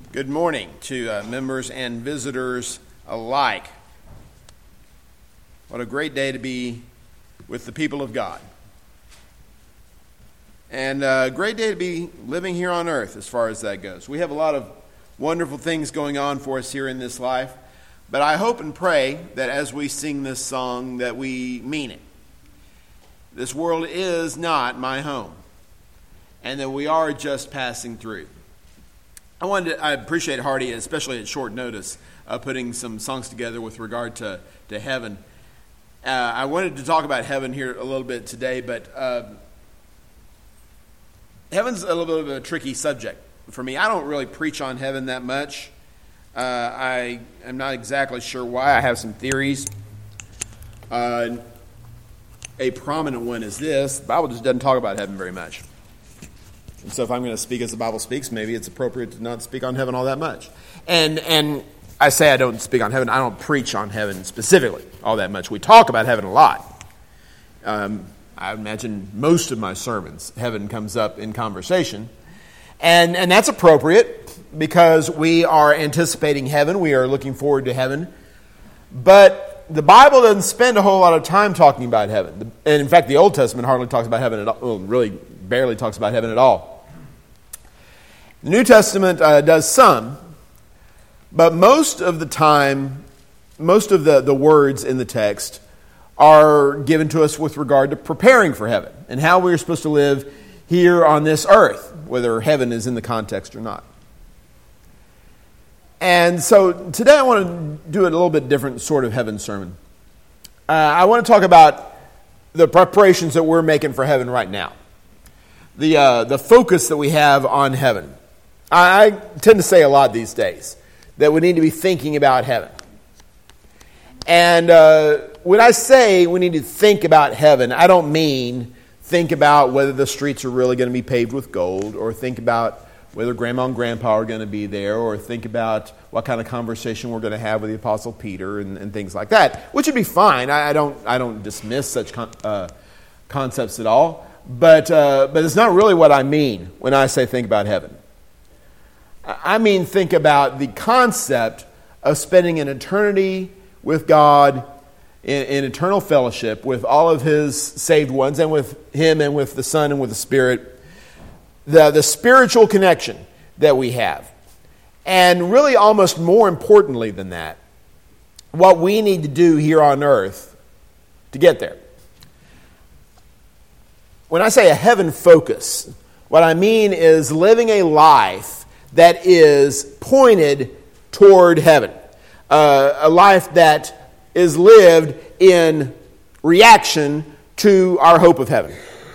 Good morning to members and visitors alike. What a great day to be with the people of God. And a great day to be living here on earth as far as that goes. We have a lot of wonderful things going on for us here in this life. But I hope and pray that as we sing this song that we mean it. This world is not my home. And that we are just passing through. I appreciate Hardy, especially at short notice, putting some songs together with regard to heaven. I wanted to talk about heaven here a little bit today, but heaven's a little bit of a tricky subject for me. I don't really preach on heaven that much. I am not exactly sure why. I have some theories. A prominent one is this: the Bible just doesn't talk about heaven very much. And so if I'm going to speak as the Bible speaks, maybe it's appropriate to not speak on heaven all that much. And I say I don't speak on heaven. I don't preach on heaven specifically all that much. We talk about heaven a lot. I imagine most of my sermons, heaven comes up in conversation. And that's appropriate because we are anticipating heaven. We are looking forward to heaven. But the Bible doesn't spend a whole lot of time talking about heaven. And in fact, the Old Testament hardly talks about heaven at all. Well, really barely talks about heaven at all. The New Testament does some, but most of the time, most of the words in the text are given to us with regard to preparing for heaven and how we're supposed to live here on this earth, whether heaven is in the context or not. And so today I want to do a little bit different sort of heaven sermon. I want to talk about the preparations that we're making for heaven right now. The focus that we have on heaven. I tend to say a lot these days that we need to be thinking about heaven. And when I say we need to think about heaven, I don't mean think about whether the streets are really going to be paved with gold, or think about whether grandma and grandpa are going to be there, or think about what kind of conversation we're going to have with the Apostle Peter and things like that, which would be fine. I don't dismiss such concepts at all. But it's not really what I mean when I say think about heaven. I mean think about the concept of spending an eternity with God in eternal fellowship with all of His saved ones, and with Him and with the Son and with the Spirit. The spiritual connection that we have. And really almost more importantly than that, what we need to do here on earth to get there. When I say a heaven focus, what I mean is living a life that is pointed toward heaven. A life that is lived in reaction to our hope of heaven.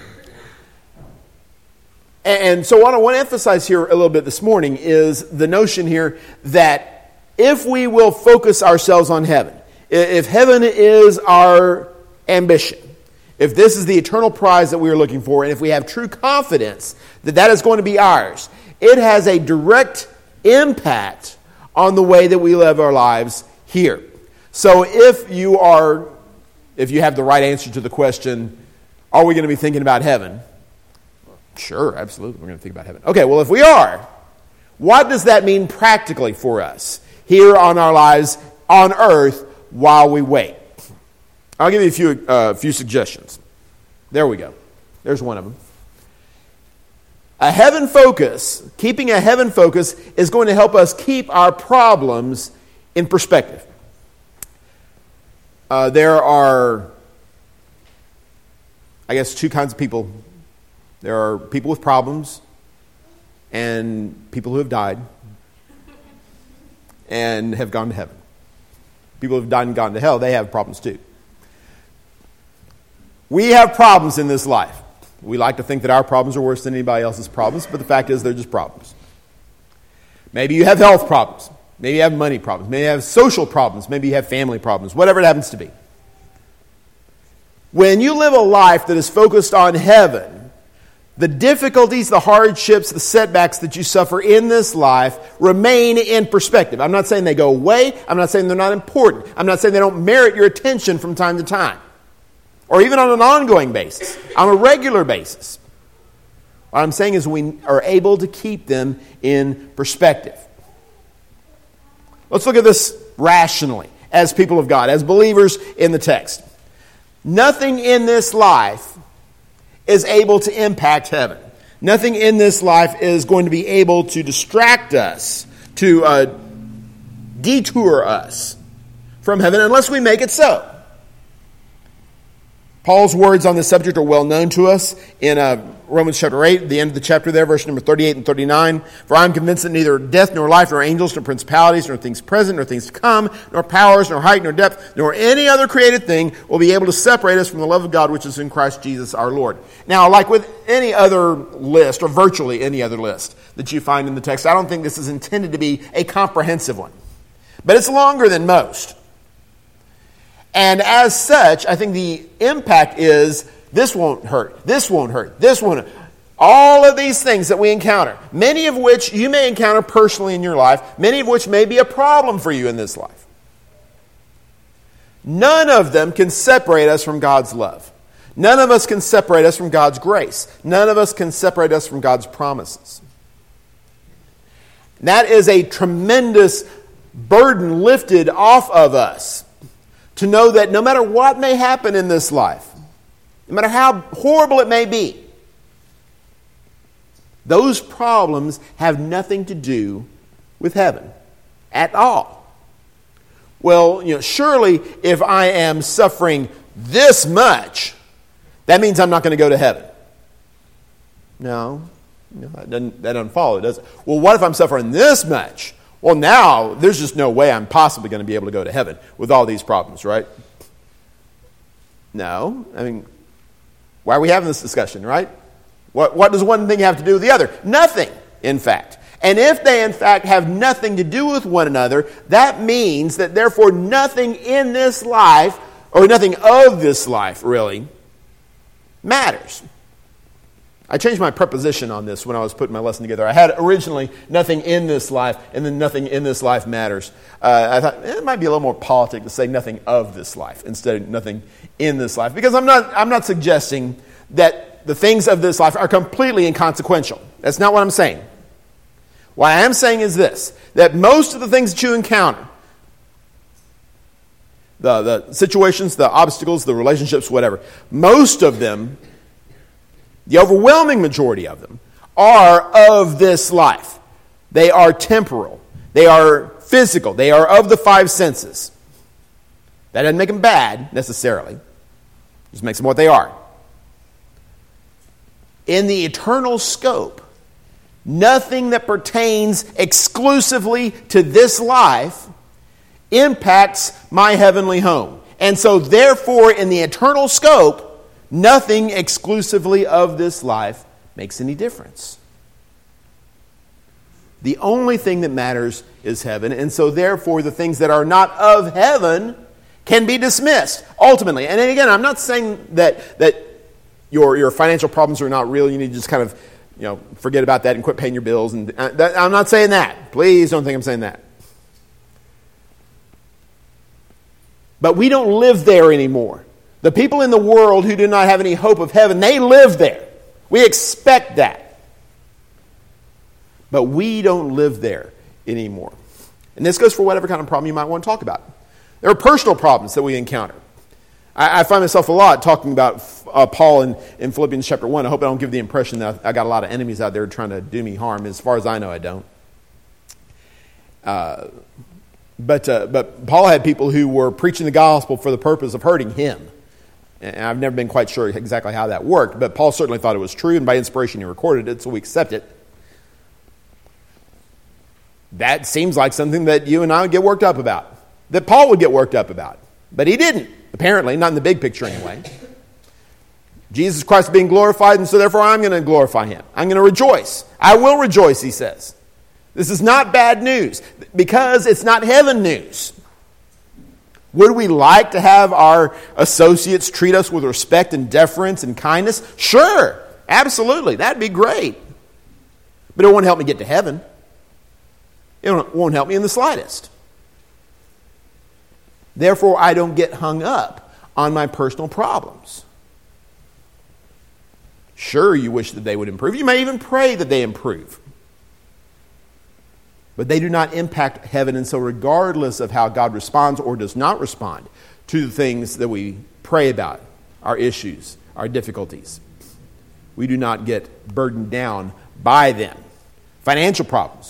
And so what I want to emphasize here a little bit this morning is the notion here that if we will focus ourselves on heaven, if heaven is our ambition, if this is the eternal prize that we are looking for, and if we have true confidence that that is going to be ours, it has a direct impact on the way that we live our lives here. So if you have the right answer to the question, are we going to be thinking about heaven? Sure, absolutely, we're going to think about heaven. Okay, well, if we are, what does that mean practically for us here on our lives on earth while we wait? I'll give you a few suggestions. There we go. There's one of them. A heaven focus, keeping a heaven focus, is going to help us keep our problems in perspective. There are, I guess, two kinds of people. There are people with problems and people who have died and have gone to heaven. People who have died and gone to hell, they have problems too. We have problems in this life. We like to think that our problems are worse than anybody else's problems, but the fact is they're just problems. Maybe you have health problems. Maybe you have money problems. Maybe you have social problems. Maybe you have family problems. Whatever it happens to be. When you live a life that is focused on heaven, the difficulties, the hardships, the setbacks that you suffer in this life remain in perspective. I'm not saying they go away. I'm not saying they're not important. I'm not saying they don't merit your attention from time to time. Or even on an ongoing basis, on a regular basis. What I'm saying is we are able to keep them in perspective. Let's look at this rationally as people of God, as believers in the text. Nothing in this life is able to impact heaven. Nothing in this life is going to be able to distract us, to detour us from heaven unless we make it so. Paul's words on this subject are well known to us in Romans chapter 8, the end of the chapter there, verse number 38 and 39. For I am convinced that neither death, nor life, nor angels, nor principalities, nor things present, nor things to come, nor powers, nor height, nor depth, nor any other created thing will be able to separate us from the love of God which is in Christ Jesus our Lord. Now, like with any other list, or virtually any other list that you find in the text, I don't think this is intended to be a comprehensive one. But it's longer than most. And as such, I think the impact is this won't hurt, this won't hurt, this won't hurt. All of these things that we encounter, many of which you may encounter personally in your life, many of which may be a problem for you in this life. None of them can separate us from God's love. None of us can separate us from God's grace. None of us can separate us from God's promises. That is a tremendous burden lifted off of us. To know that no matter what may happen in this life, no matter how horrible it may be, those problems have nothing to do with heaven at all. Well, surely if I am suffering this much, that means I'm not going to go to heaven. No, that doesn't follow, does it? Well, what if I'm suffering this much? Well, now, there's just no way I'm possibly going to be able to go to heaven with all these problems, right? No. I mean, why are we having this discussion, right? What does one thing have to do with the other? Nothing, in fact. And if they, in fact, have nothing to do with one another, that means that, therefore, nothing in this life, or nothing of this life, really, matters. I changed my preposition on this when I was putting my lesson together. I had originally nothing in this life, and then nothing in this life matters. I thought it might be a little more politic to say nothing of this life instead of nothing in this life. Because I'm not suggesting that the things of this life are completely inconsequential. That's not what I'm saying. What I am saying is this, that most of the things that you encounter, the situations, the obstacles, the relationships, whatever, most of them, the overwhelming majority of them, are of this life. They are temporal. They are physical. They are of the five senses. That doesn't make them bad, necessarily. Just makes them what they are. In the eternal scope, nothing that pertains exclusively to this life impacts my heavenly home. And so, therefore, in the eternal scope, nothing exclusively of this life makes any difference. The only thing that matters is heaven, and so therefore the things that are not of heaven can be dismissed, ultimately. And then again, I'm not saying that your financial problems are not real, you need to just kind of forget about that and quit paying your bills. And I'm not saying that. Please don't think I'm saying that. But we don't live there anymore. The people in the world who do not have any hope of heaven, they live there. We expect that. But we don't live there anymore. And this goes for whatever kind of problem you might want to talk about. There are personal problems that we encounter. I find myself a lot talking about Paul in Philippians chapter 1. I hope I don't give the impression that I got a lot of enemies out there trying to do me harm. As far as I know, I don't. But Paul had people who were preaching the gospel for the purpose of hurting him. And I've never been quite sure exactly how that worked, but Paul certainly thought it was true, and by inspiration he recorded it, so we accept it. That seems like something that you and I would get worked up about, that Paul would get worked up about, but he didn't, apparently, not in the big picture anyway. Jesus Christ is being glorified, and so therefore I'm going to glorify him. I'm going to rejoice. I will rejoice, he says. This is not bad news, because it's not heaven news. Would we like to have our associates treat us with respect and deference and kindness? Sure, absolutely, that'd be great. But it won't help me get to heaven. It won't help me in the slightest. Therefore, I don't get hung up on my personal problems. Sure, you wish that they would improve. You may even pray that they improve. But they do not impact heaven, and so regardless of how God responds or does not respond to the things that we pray about, our issues, our difficulties, we do not get burdened down by them. Financial problems.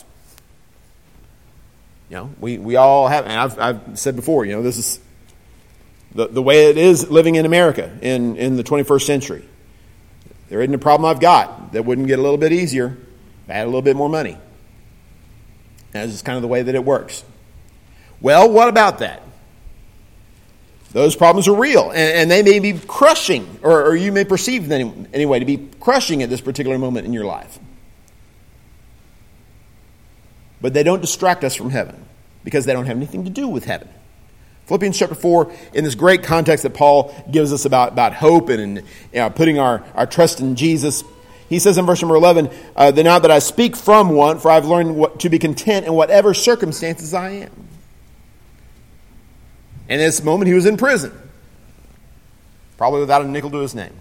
We all have, and I've said before, this is the way it is living in America in the 21st century. There isn't a problem I've got that wouldn't get a little bit easier if I had a little bit more money. That's just kind of the way that it works. Well, what about that? Those problems are real, and they may be crushing, or you may perceive them anyway to be crushing at this particular moment in your life. But they don't distract us from heaven, because they don't have anything to do with heaven. Philippians chapter 4, in this great context that Paul gives us about hope and putting our trust in Jesus, he says in verse number 11, now that I speak from want, for I've learned to be content in whatever circumstances I am. In this moment, he was in prison, probably without a nickel to his name.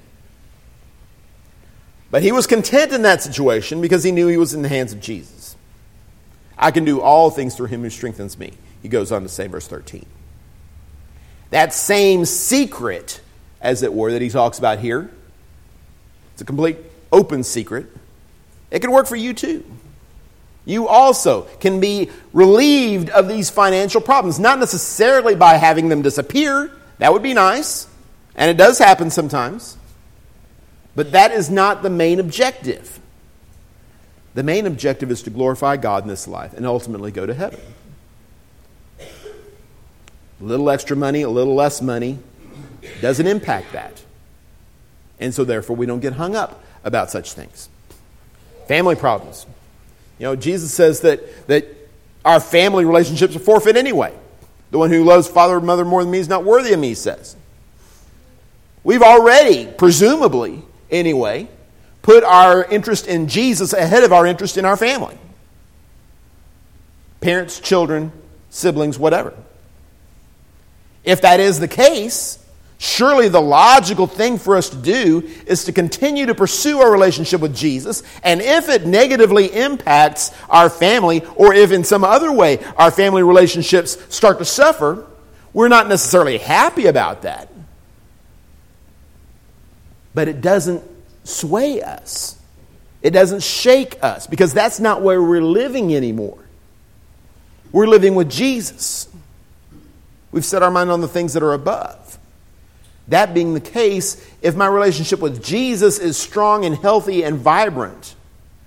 But he was content in that situation because he knew he was in the hands of Jesus. I can do all things through him who strengthens me, he goes on to say, verse 13. That same secret, as it were, that he talks about here, it's a complete open secret. It can work for you too. You also can be relieved of these financial problems, not necessarily by having them disappear. That would be nice, and it does happen sometimes. But that is not the main objective. The main objective is to glorify God in this life and ultimately go to heaven. A little extra money, a little less money doesn't impact that. And so therefore we don't get hung up about such things. Family problems. Jesus says that our family relationships are forfeit anyway. The one who loves father or mother more than me is not worthy of me, he says. We've already, presumably anyway, put our interest in Jesus ahead of our interest in our family. Parents, children, siblings, whatever. If that is the case, surely the logical thing for us to do is to continue to pursue our relationship with Jesus, and if it negatively impacts our family, or if in some other way our family relationships start to suffer, we're not necessarily happy about that. But it doesn't sway us. It doesn't shake us, because that's not where we're living anymore. We're living with Jesus. We've set our mind on the things that are above. That being the case, if my relationship with Jesus is strong and healthy and vibrant,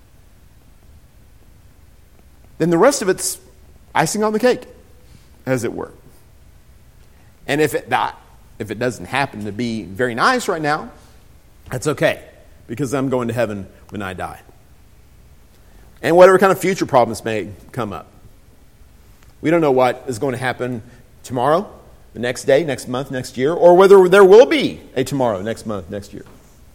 then the rest of it's icing on the cake, as it were. And if it doesn't happen to be very nice right now, that's okay, because I'm going to heaven when I die. And whatever kind of future problems may come up. We don't know what is going to happen tomorrow, the next day, next month, next year, or whether there will be a tomorrow, next month, next year.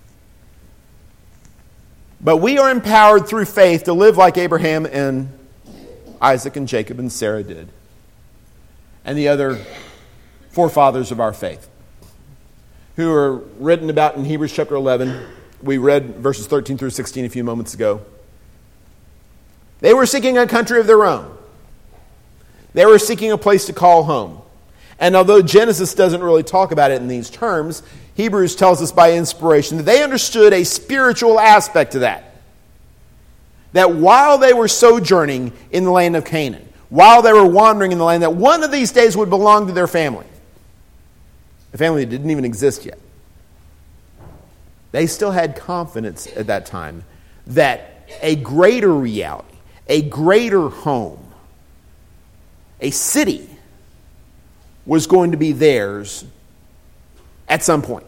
But we are empowered through faith to live like Abraham and Isaac and Jacob and Sarah did, and the other forefathers of our faith, who are written about in Hebrews chapter 11. We read verses 13 through 16 a few moments ago. They were seeking a country of their own. They were seeking a place to call home. And although Genesis doesn't really talk about it in these terms, Hebrews tells us by inspiration that they understood a spiritual aspect to that. That while they were sojourning in the land of Canaan, while they were wandering in the land, that one of these days would belong to their family. A family that didn't even exist yet. They still had confidence at that time that a greater reality, a greater home, a city was going to be theirs at some point.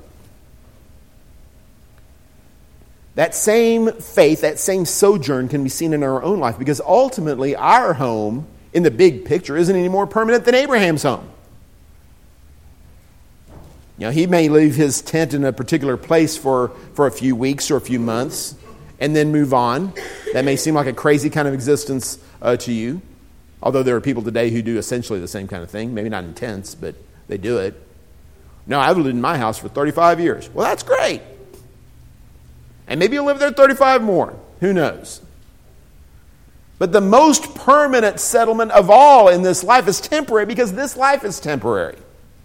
That same faith, that same sojourn can be seen in our own life, because ultimately our home in the big picture isn't any more permanent than Abraham's home. He may leave his tent in a particular place for a few weeks or a few months and then move on. That may seem like a crazy kind of existence to you. Although there are people today who do essentially the same kind of thing. Maybe not in tents, but they do it. No, I've lived in my house for 35 years. Well, that's great. And maybe you'll live there 35 more. Who knows? But the most permanent settlement of all in this life is temporary, because this life is temporary.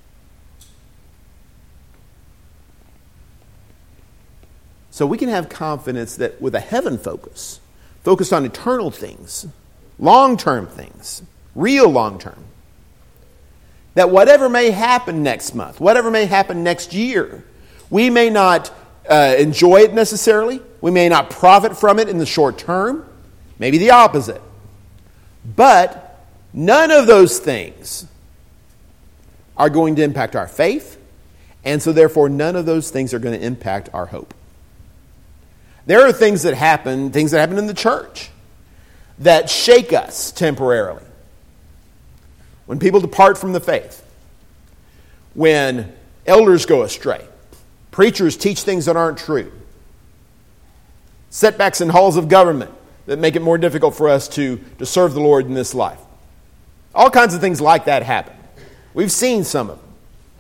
So we can have confidence that with a heaven focus, focused on eternal things, long-term things, real long-term, that whatever may happen next month, whatever may happen next year, we may not enjoy it necessarily. We may not profit from it in the short term. Maybe the opposite. But none of those things are going to impact our faith, and so therefore none of those things are going to impact our hope. There are things that happen in the church that shake us temporarily. When people depart from the faith, when elders go astray, preachers teach things that aren't true, setbacks in halls of government that make it more difficult for us to serve the Lord in this life. All kinds of things like that happen. We've seen some of them.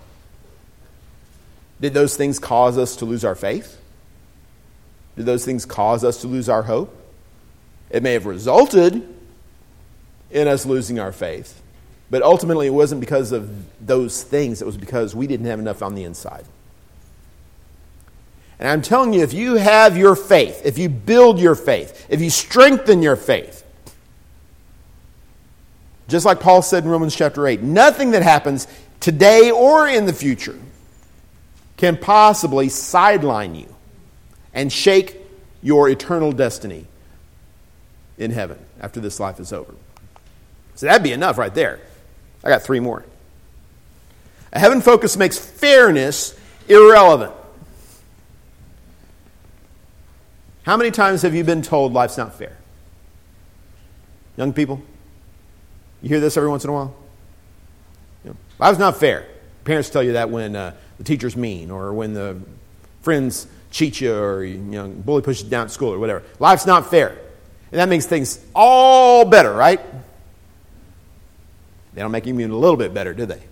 Did those things cause us to lose our faith? Did those things cause us to lose our hope? It may have resulted in us losing our faith, but ultimately it wasn't because of those things. It was because we didn't have enough on the inside. And I'm telling you, if you have your faith, if you build your faith, if you strengthen your faith, just like Paul said in Romans chapter 8, nothing that happens today or in the future can possibly sideline you and shake your eternal destiny in heaven after this life is over. So that'd be enough right there. I got 3 more. A heaven focus makes fairness irrelevant. How many times have you been told life's not fair? Young people, you hear this every once in a while? Life's not fair. Parents tell you that when the teacher's mean, or when the friends cheat you, or bully pushes you down at school, or whatever. Life's not fair. And that makes things all better, right? They don't make you even a little bit better, do they?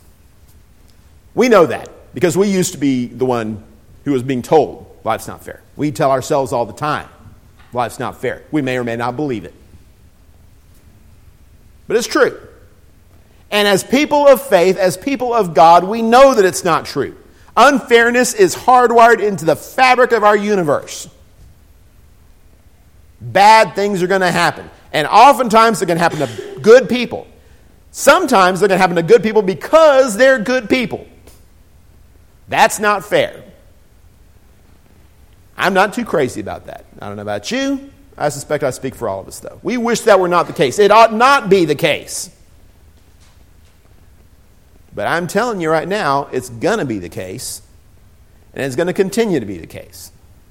We know that because we used to be the one who was being told life's not fair. We tell ourselves all the time, life's not fair. We may or may not believe it. But it's true. And as people of faith, as people of God, we know that it's not true. Unfairness is hardwired into the fabric of our universe. Bad things are going to happen. And oftentimes they're going to happen to good people. Sometimes they're going to happen to good people because they're good people. That's not fair. I'm not too crazy about that. I don't know about you. I suspect I speak for all of us, though. We wish that were not the case. It ought not be the case. But I'm telling you right now, it's going to be the case. And it's going to continue to be the case.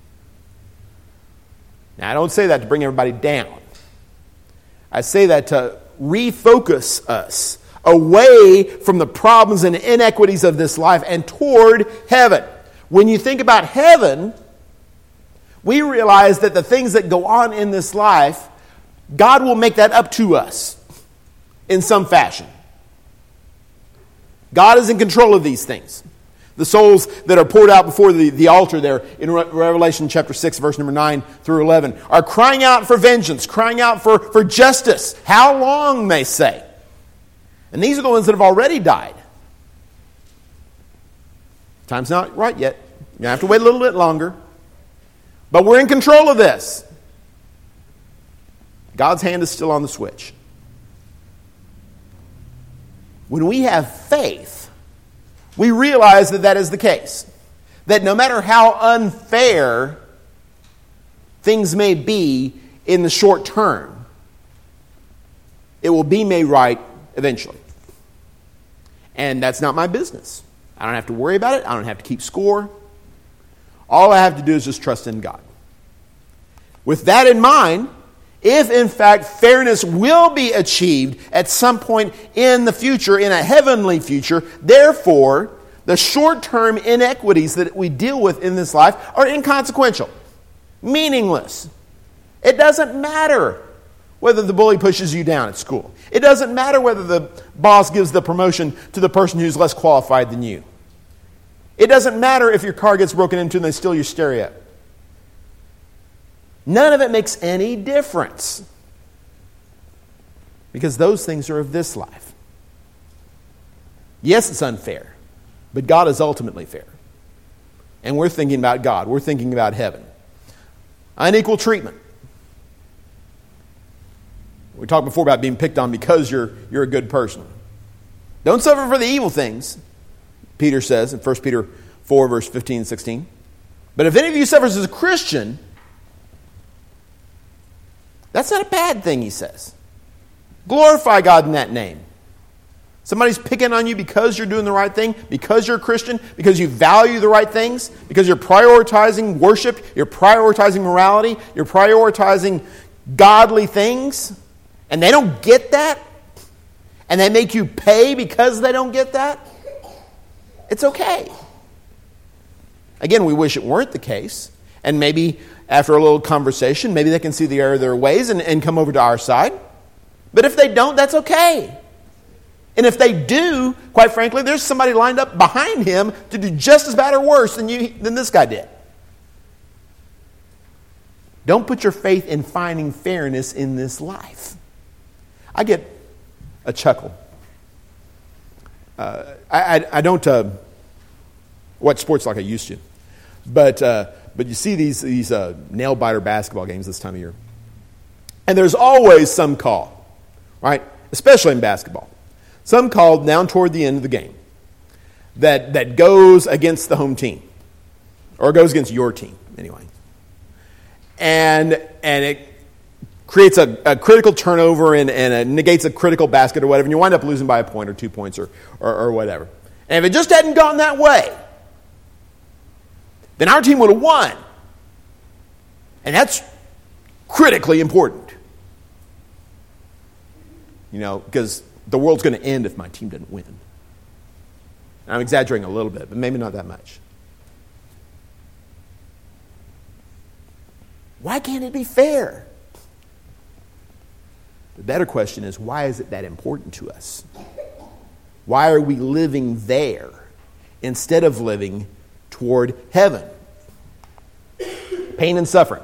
Now, I don't say that to bring everybody down. I say that to refocus us away from the problems and inequities of this life and toward heaven. When you think about heaven, we realize that the things that go on in this life, God will make that up to us in some fashion. God is in control of these things. The souls that are poured out before the altar there in Revelation chapter 6, verse number 9 through 11, are crying out for vengeance, crying out for justice. How long, they say. And these are the ones that have already died. Time's not right yet. You're going to have to wait a little bit longer. But we're in control of this. God's hand is still on the switch. When we have faith, we realize that that is the case. That no matter how unfair things may be in the short term, it will be made right eventually. And that's not my business. I don't have to worry about it. I don't have to keep score. All I have to do is just trust in God. With that in mind, if in fact fairness will be achieved at some point in the future, in a heavenly future, therefore, the short-term inequities that we deal with in this life are inconsequential, meaningless. It doesn't matter whether the bully pushes you down at school. It doesn't matter whether the boss gives the promotion to the person who's less qualified than you. It doesn't matter if your car gets broken into and they steal your stereo. None of it makes any difference. Because those things are of this life. Yes, it's unfair, but God is ultimately fair. And we're thinking about God. We're thinking about heaven. Unequal treatment. We talked before about being picked on because you're a good person. Don't suffer for the evil things, Peter says in 1 Peter 4, verse 15 and 16. But if any of you suffers as a Christian, that's not a bad thing, he says. Glorify God in that name. Somebody's picking on you because you're doing the right thing, because you're a Christian, because you value the right things, because you're prioritizing worship, you're prioritizing morality, you're prioritizing godly things, and they don't get that, and they make you pay because they don't get that, it's okay. Again, we wish it weren't the case, and maybe after a little conversation, maybe they can see the error of their ways and come over to our side. But if they don't, that's okay. And if they do, quite frankly, there's somebody lined up behind him to do just as bad or worse than this guy did. Don't put your faith in finding fairness in this life. I get a chuckle. I don't watch sports like I used to, but you see these nail biter basketball games this time of year, and there's always some call, right? Especially in basketball. Some called down toward the end of the game that goes against the home team, or goes against your team anyway, and it creates a critical turnover and it negates a critical basket or whatever, and you wind up losing by a point or 2 points or whatever. And if it just hadn't gone that way, then our team would have won, and that's critically important, because the world's going to end if my team doesn't win. I'm exaggerating a little bit, but maybe not that much. Why can't it be fair? The better question is, why is it that important to us? Why are we living there instead of living toward heaven? Pain and suffering,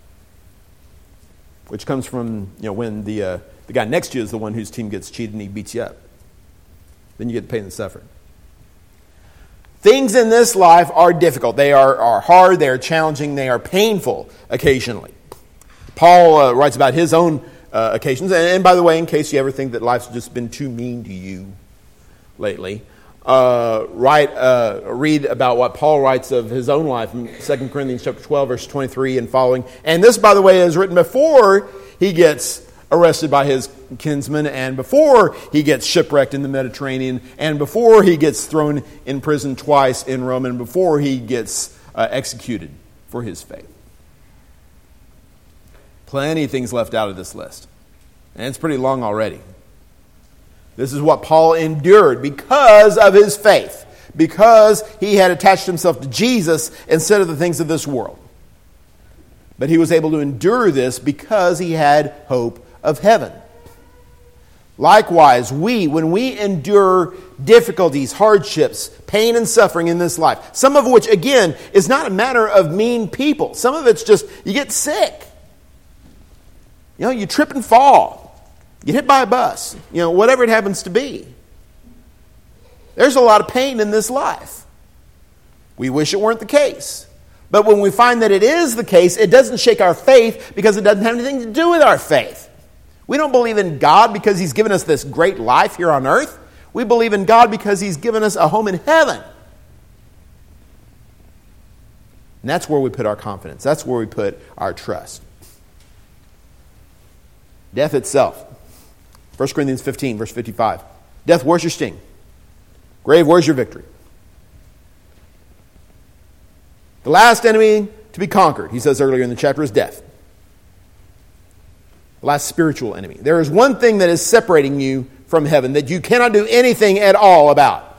which comes from when the guy next to you is the one whose team gets cheated and he beats you up. Then you get the pain and suffering. Things in this life are difficult. They are hard, they are challenging, they are painful occasionally. Paul writes about his own occasions. And by the way, in case you ever think that life's just been too mean to you lately, read about what Paul writes of his own life in 2 Corinthians chapter 12, verse 23 and following. And this, by the way, is written before he gets arrested by his kinsmen, and before he gets shipwrecked in the Mediterranean, and before he gets thrown in prison twice in Rome, and before he gets executed for his faith. Plenty of things left out of this list. And it's pretty long already. This is what Paul endured because of his faith, because he had attached himself to Jesus instead of the things of this world. But he was able to endure this because he had hope of heaven. Likewise, when we endure difficulties, hardships, pain and suffering in this life, some of which, again, is not a matter of mean people. Some of it's just, you get sick. You trip and fall. You hit by a bus. Whatever it happens to be. There's a lot of pain in this life. We wish it weren't the case. But when we find that it is the case, it doesn't shake our faith because it doesn't have anything to do with our faith. We don't believe in God because He's given us this great life here on earth. We believe in God because He's given us a home in heaven. And that's where we put our confidence. That's where we put our trust. Death itself. 1 Corinthians 15, verse 55. Death, where's your sting? Grave, where's your victory? The last enemy to be conquered, he says earlier in the chapter, is death. The last spiritual enemy. There is one thing that is separating you from heaven that you cannot do anything at all about.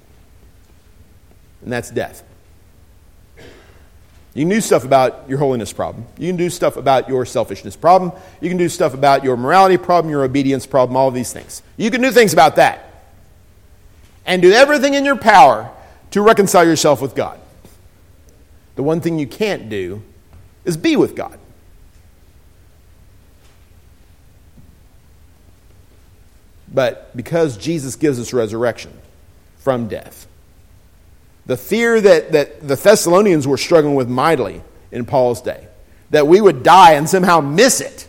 And that's death. You can do stuff about your holiness problem. You can do stuff about your selfishness problem. You can do stuff about your morality problem, your obedience problem, all of these things. You can do things about that. And do everything in your power to reconcile yourself with God. The one thing you can't do is be with God. but because Jesus gives us resurrection from death. The fear that the Thessalonians were struggling with mightily in Paul's day, that we would die and somehow miss it.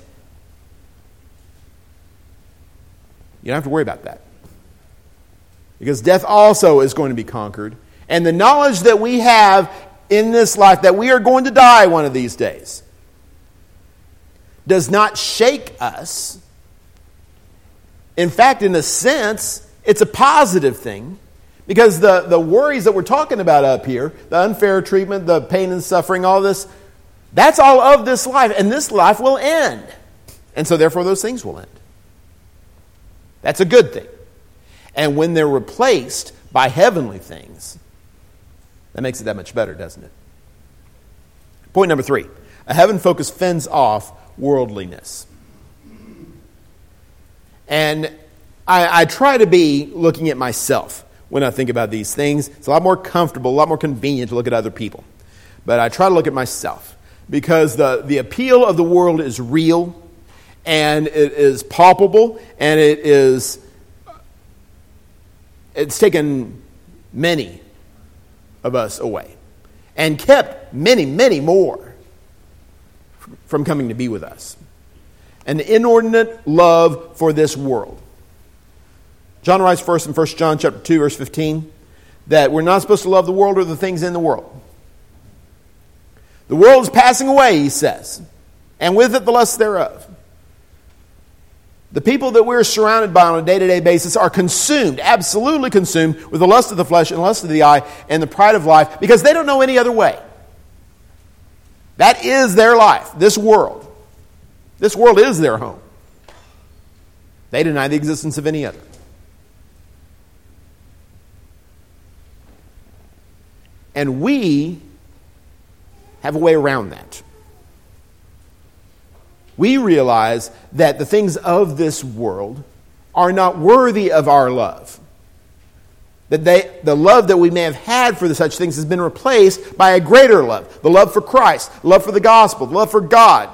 You don't have to worry about that. Because death also is going to be conquered. And the knowledge that we have in this life, that we are going to die one of these days, does not shake us. In fact, in a sense, it's a positive thing. Because the worries that we're talking about up here, the unfair treatment, the pain and suffering, all this, that's all of this life. And this life will end. And so therefore those things will end. That's a good thing. And when they're replaced by heavenly things, that makes it that much better, doesn't it? Point number 3. A heaven focus fends off worldliness. And I try to be looking at myself when I think about these things. It's a lot more comfortable, a lot more convenient to look at other people. But I try to look at myself. Because the appeal of the world is real, and it is palpable, and it's taken many of us away, and kept many, many more from coming to be with us. An inordinate love for this world. John writes first in 1 John chapter 2, verse 15, that we're not supposed to love the world or the things in the world. The world is passing away, he says, and with it the lust thereof. The people that we're surrounded by on a day-to-day basis are consumed, absolutely consumed, with the lust of the flesh and the lust of the eye and the pride of life, because they don't know any other way. That is their life, this world. This world is their home. They deny the existence of any other. And we have a way around that. We realize that the things of this world are not worthy of our love. That the love that we may have had for such things has been replaced by a greater love. The love for Christ, the love for the gospel, the love for God.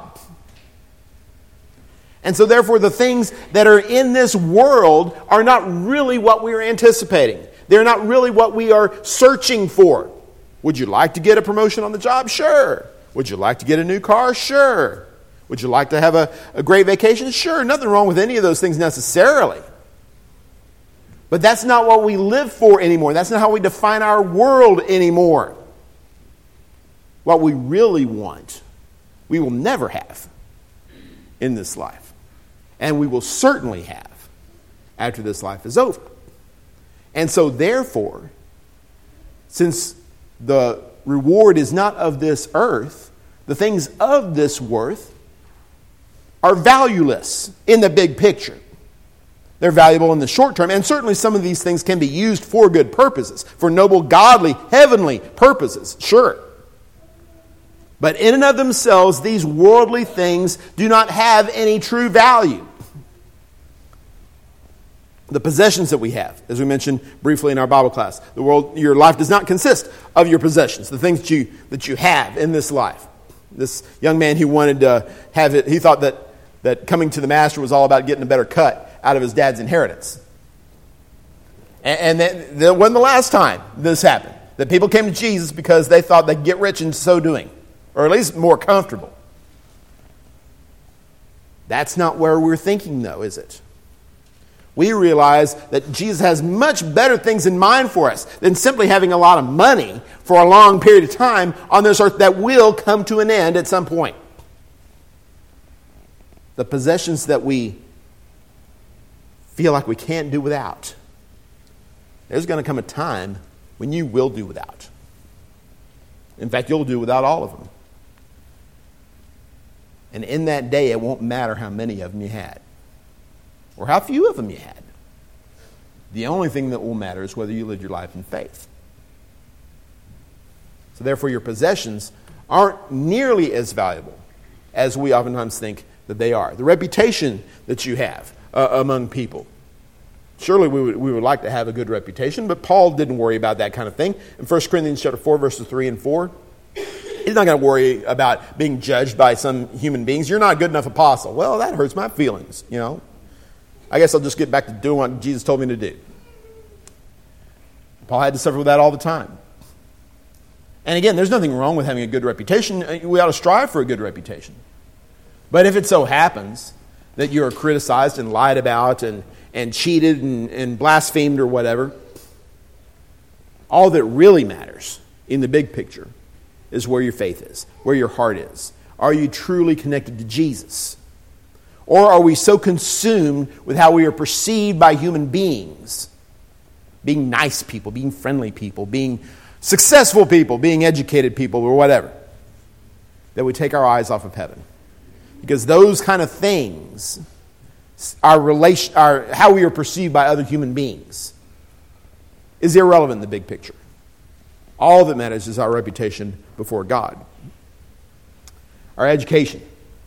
And so therefore the things that are in this world are not really what we are anticipating. They're not really what we are searching for. Would you like to get a promotion on the job? Sure. Would you like to get a new car? Sure. Would you like to have a great vacation? Sure. Nothing wrong with any of those things necessarily. But that's not what we live for anymore. That's not how we define our world anymore. What we really want, we will never have in this life. And we will certainly have after this life is over. And so therefore, since the reward is not of this earth, the things of this worth are valueless in the big picture. They're valuable in the short term, and certainly some of these things can be used for good purposes, for noble, godly, heavenly purposes, sure. But in and of themselves, these worldly things do not have any true value. The possessions that we have, as we mentioned briefly in our Bible class, your life does not consist of your possessions, the things that you have in this life. This young man who wanted to have it, he thought that coming to the master was all about getting a better cut out of his dad's inheritance. And that wasn't the last time this happened. That people came to Jesus because they thought they'd get rich in so doing, or at least more comfortable. That's not where we're thinking, though, is it? We realize that Jesus has much better things in mind for us than simply having a lot of money for a long period of time on this earth that will come to an end at some point. The possessions that we feel like we can't do without, there's going to come a time when you will do without. In fact, you'll do without all of them. And in that day, it won't matter how many of them you had, or how few of them you had. The only thing that will matter is whether you live your life in faith. So therefore, your possessions aren't nearly as valuable as we oftentimes think that they are. The reputation that you have among people. Surely we would like to have a good reputation, but Paul didn't worry about that kind of thing. In 1 Corinthians chapter 4, verses 3 and 4, he's not going to worry about being judged by some human beings. You're not a good enough apostle. Well, that hurts my feelings, you know. I guess I'll just get back to doing what Jesus told me to do. Paul had to suffer with that all the time. And again, there's nothing wrong with having a good reputation. We ought to strive for a good reputation. But if it so happens that you're criticized and lied about and cheated and blasphemed or whatever, all that really matters in the big picture is where your faith is, where your heart is. Are you truly connected to Jesus? Or are we so consumed with how we are perceived by human beings, being nice people, being friendly people, being successful people, being educated people, or whatever, that we take our eyes off of heaven? Because those kind of things are how we are perceived by other human beings is irrelevant in the big picture. All that matters is our reputation before God. Our education.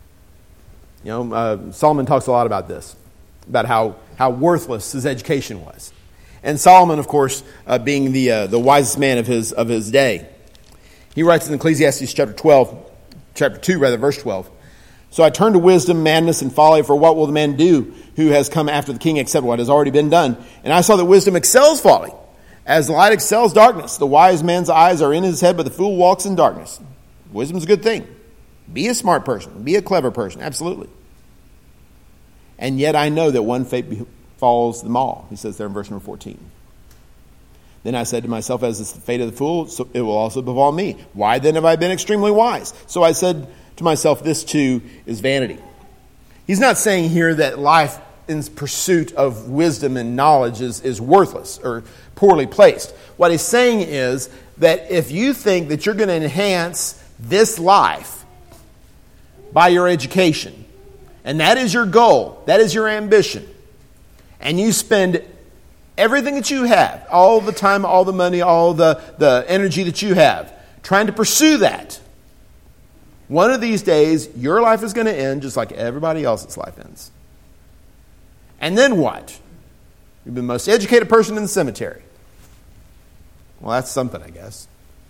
Solomon talks a lot about this, about how worthless his education was. And Solomon, of course, being the wisest man of his day, he writes in Ecclesiastes chapter 2, verse 12. So I turn to wisdom, madness, and folly, for what will the man do who has come after the king except what has already been done? And I saw that wisdom excels folly, as light excels darkness. The wise man's eyes are in his head, but the fool walks in darkness. Wisdom's a good thing. Be a smart person. Be a clever person. Absolutely. And yet I know that one fate befalls them all. He says there in verse number 14. Then I said to myself, as is the fate of the fool, so it will also befall me. Why then have I been extremely wise? So I said to myself, this too is vanity. He's not saying here that life in pursuit of wisdom and knowledge is worthless or poorly placed. What he's saying is that if you think that you're going to enhance this life by your education, and that is your goal, that is your ambition, and you spend everything that you have, all the time, all the money, all the energy that you have, trying to pursue that, one of these days, your life is going to end just like everybody else's life ends. And then what? You've been the most educated person in the cemetery. Well, that's something, I guess.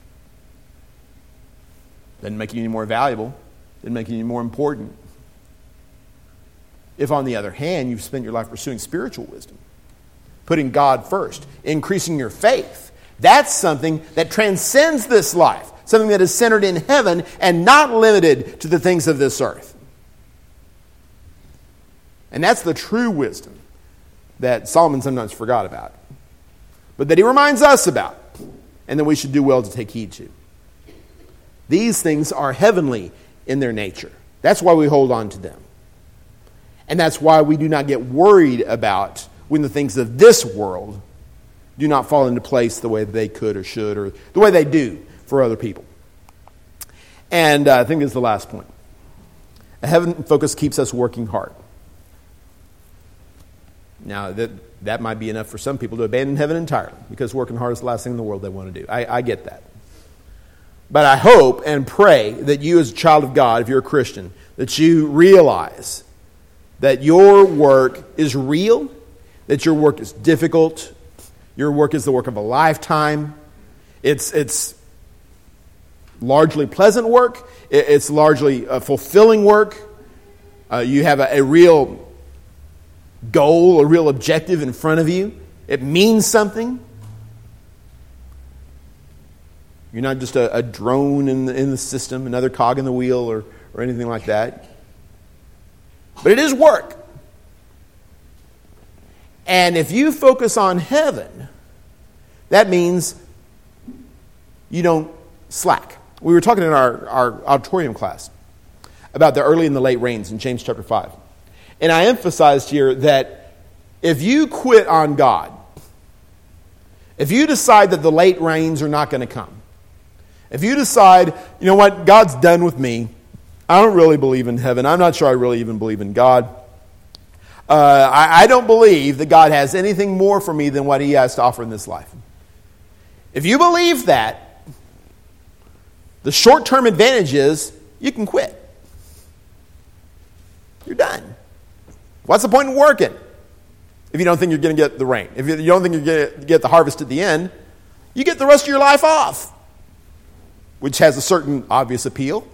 Doesn't make you any more valuable. Doesn't make you any more important. If, on the other hand, you've spent your life pursuing spiritual wisdom, putting God first, increasing your faith, that's something that transcends this life. Something that is centered in heaven and not limited to the things of this earth. And that's the true wisdom that Solomon sometimes forgot about, but that he reminds us about, and that we should do well to take heed to. These things are heavenly in their nature. That's why we hold on to them. And that's why we do not get worried about when the things of this world do not fall into place the way they could or should, or the way they do for other people. And I think this is the last point. A heaven focus keeps us working hard. Now, that might be enough for some people to abandon heaven entirely, because working hard is the last thing in the world they want to do. I get that. But I hope and pray that you, as a child of God, if you're a Christian, that you realize that your work is real, that your work is difficult, your work is the work of a lifetime. It's largely pleasant work. It's largely fulfilling work. You have a real goal, a real objective in front of you. It means something. You're not just a drone in the system, another cog in the wheel or anything like that. But it is work. And if you focus on heaven, that means you don't slack. We were talking in our auditorium class about the early and the late rains in James chapter 5. And I emphasized here that if you quit on God, if you decide that the late rains are not going to come, if you decide, you know what, God's done with me, I don't really believe in heaven, I'm not sure I really even believe in God, I don't believe that God has anything more for me than what He has to offer in this life. If you believe that, the short-term advantage is you can quit. You're done. What's the point in working if you don't think you're going to get the rain? If you don't think you're going to get the harvest at the end, you get the rest of your life off, which has a certain obvious appeal.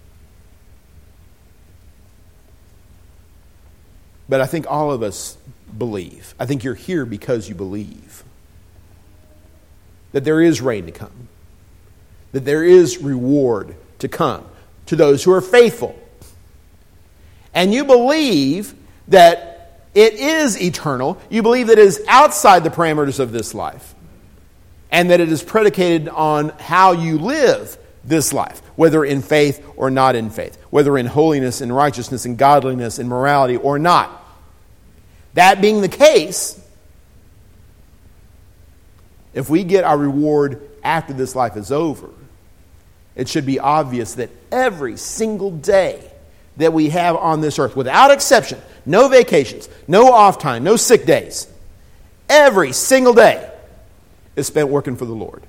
But I think all of us believe. I think you're here because you believe that there is rain to come, that there is reward to come to those who are faithful. And you believe that it is eternal. You believe that it is outside the parameters of this life, and that it is predicated on how you live this life, whether in faith or not in faith, whether in holiness and righteousness and godliness and morality or not. That being the case, if we get our reward after this life is over, it should be obvious that every single day that we have on this earth, without exception, no vacations, no off time, no sick days, every single day is spent working for the Lord.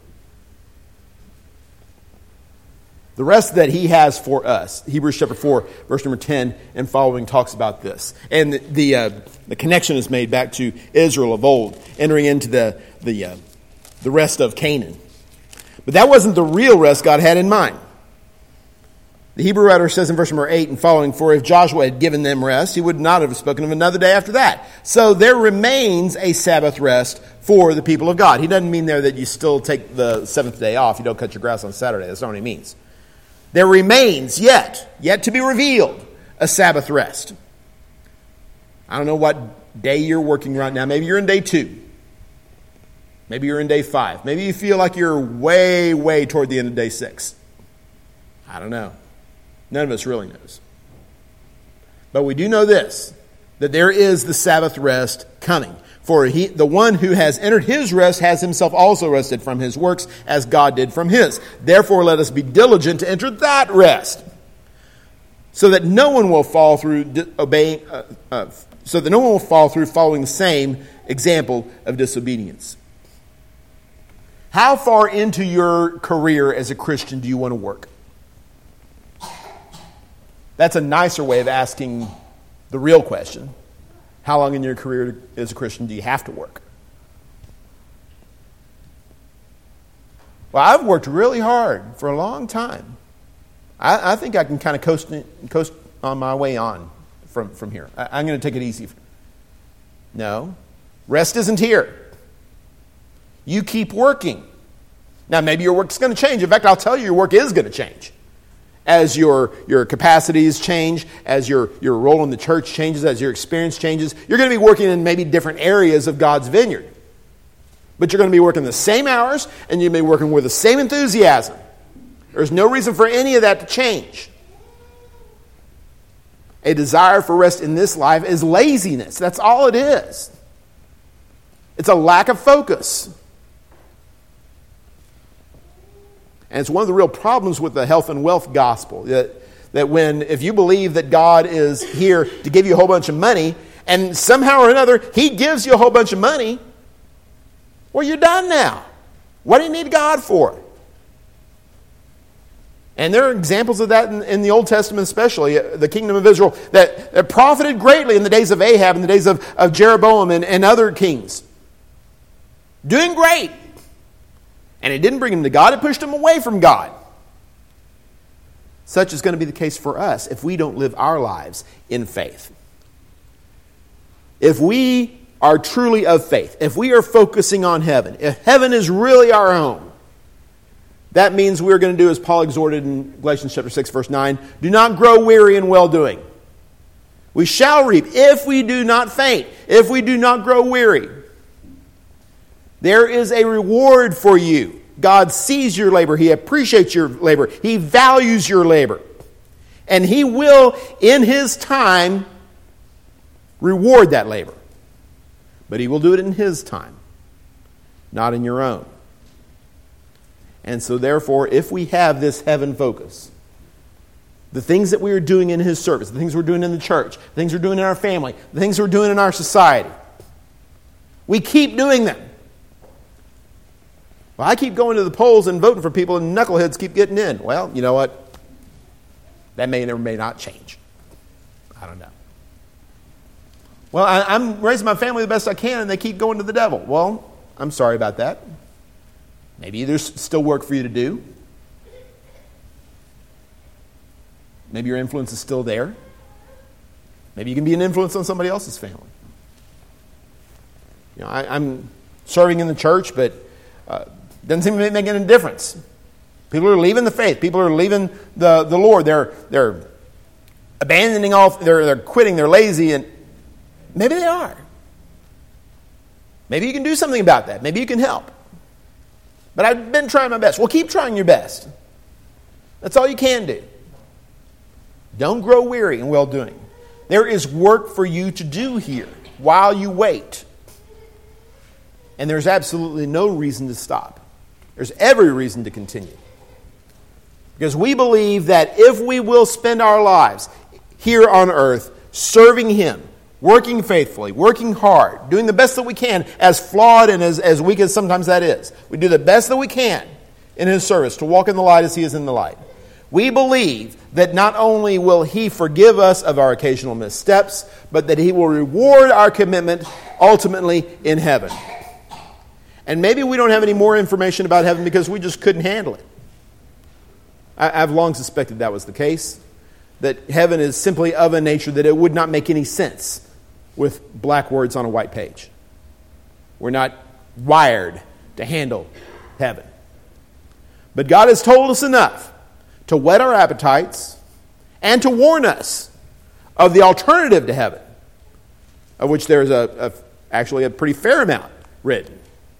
The rest that he has for us, Hebrews chapter 4, verse number 10 and following talks about this. And the connection is made back to Israel of old, entering into the rest of Canaan. But that wasn't the real rest God had in mind. The Hebrew writer says in verse number 8 and following, for if Joshua had given them rest, he would not have spoken of another day after that. So there remains a Sabbath rest for the people of God. He doesn't mean there that you still take the seventh day off. You don't cut your grass on Saturday. That's not what he means. There remains yet to be revealed, a Sabbath rest. I don't know what day you're working right now. Maybe you're in day 2. Maybe you're in day 5. Maybe you feel like you're way toward the end of day 6. I don't know. None of us really knows. But we do know this, that there is the Sabbath rest coming. For the one who has entered his rest has himself also rested from his works as God did from his. Therefore let us be diligent to enter that rest, so that no one will fall through following the same example of disobedience. How far into your career as a Christian do you want to work? That's a nicer way of asking the real question. How long in your career as a Christian do you have to work? Well, I've worked really hard for a long time. I think I can kind of coast on my way on from here. I'm going to take it easy. No. Rest isn't here. You keep working. Now, maybe your work's going to change. In fact, I'll tell you, your work is going to change. As your capacities change, as your role in the church changes, as your experience changes, you're going to be working in maybe different areas of God's vineyard. But you're going to be working the same hours, and you'll be working with the same enthusiasm. There's no reason for any of that to change. A desire for rest in this life is laziness. That's all it is. It's a lack of focus. And it's one of the real problems with the health and wealth gospel. That if you believe that God is here to give you a whole bunch of money, and somehow or another He gives you a whole bunch of money, well, you're done now. What do you need God for? And there are examples of that in the Old Testament especially, the kingdom of Israel, that profited greatly in the days of Ahab, in the days of Jeroboam and other kings. Doing great. And it didn't bring them to God, it pushed them away from God. Such is going to be the case for us if we don't live our lives in faith. If we are truly of faith, if we are focusing on heaven, if heaven is really our home, that means we're going to do as Paul exhorted in Galatians chapter 6, verse 9, do not grow weary in well-doing. We shall reap if we do not faint, if we do not grow weary. There is a reward for you. God sees your labor. He appreciates your labor. He values your labor. And He will, in His time, reward that labor. But He will do it in His time, not in your own. And so therefore, if we have this heaven focus, the things that we are doing in His service, the things we're doing in the church, the things we're doing in our family, the things we're doing in our society, we keep doing them. Well, I keep going to the polls and voting for people and knuckleheads keep getting in. Well, you know what? That may or may not change. I don't know. Well, I'm raising my family the best I can and they keep going to the devil. Well, I'm sorry about that. Maybe there's still work for you to do. Maybe your influence is still there. Maybe you can be an influence on somebody else's family. I'm serving in the church, but doesn't seem to be making any difference. People are leaving the faith. People are leaving the Lord. They're abandoning all. They're quitting. They're lazy, and maybe they are. Maybe you can do something about that. Maybe you can help. But I've been trying my best. Well, keep trying your best. That's all you can do. Don't grow weary in well-doing. There is work for you to do here while you wait. And there's absolutely no reason to stop. There's every reason to continue. Because we believe that if we will spend our lives here on earth serving Him, working faithfully, working hard, doing the best that we can, as flawed and as weak as sometimes that is, we do the best that we can in His service to walk in the light as He is in the light. We believe that not only will He forgive us of our occasional missteps, but that He will reward our commitment ultimately in heaven. And maybe we don't have any more information about heaven because we just couldn't handle it. I've long suspected that was the case, that heaven is simply of a nature that it would not make any sense with black words on a white page. We're not wired to handle heaven. But God has told us enough to whet our appetites and to warn us of the alternative to heaven, of which there's actually a pretty fair amount written.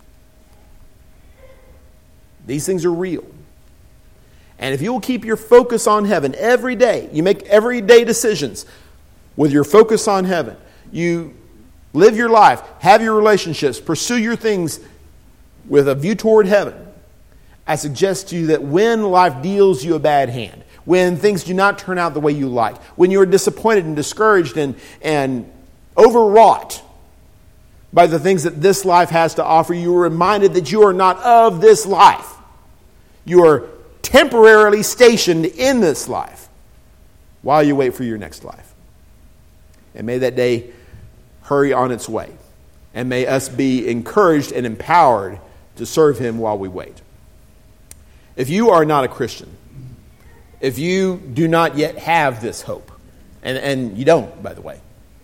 These things are real. And if you will keep your focus on heaven every day, you make everyday decisions with your focus on heaven, you live your life, have your relationships, pursue your things with a view toward heaven, I suggest to you that when life deals you a bad hand, when things do not turn out the way you like, when you're disappointed and discouraged and overwrought by the things that this life has to offer, you are reminded that you are not of this life. You are temporarily stationed in this life while you wait for your next life. And may that day hurry on its way. And may us be encouraged and empowered to serve Him while we wait. If you are not a Christian, if you do not yet have this hope, and you don't, by the way,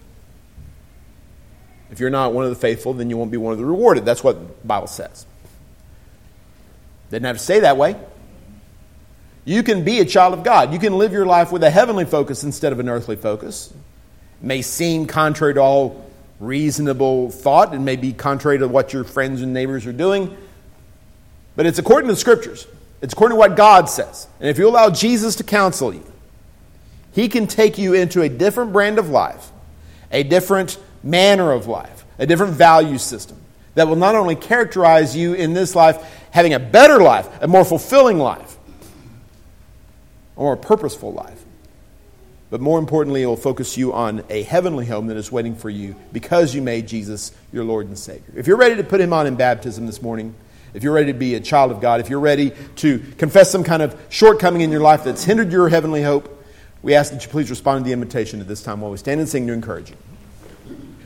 if you're not one of the faithful, then you won't be one of the rewarded. That's what the Bible says. Doesn't have to say that way. You can be a child of God. You can live your life with a heavenly focus instead of an earthly focus. It may seem contrary to all reasonable thought. It may be contrary to what your friends and neighbors are doing. But it's according to the Scriptures. It's according to what God says. And if you allow Jesus to counsel you, He can take you into a different brand of life, a different manner of life, a different value system that will not only characterize you in this life having a better life, a more fulfilling life, a more purposeful life, but more importantly, it will focus you on a heavenly home that is waiting for you because you made Jesus your Lord and Savior. If you're ready to put Him on in baptism this morning, if you're ready to be a child of God, if you're ready to confess some kind of shortcoming in your life that's hindered your heavenly hope, we ask that you please respond to the invitation at this time while we stand and sing to encourage you.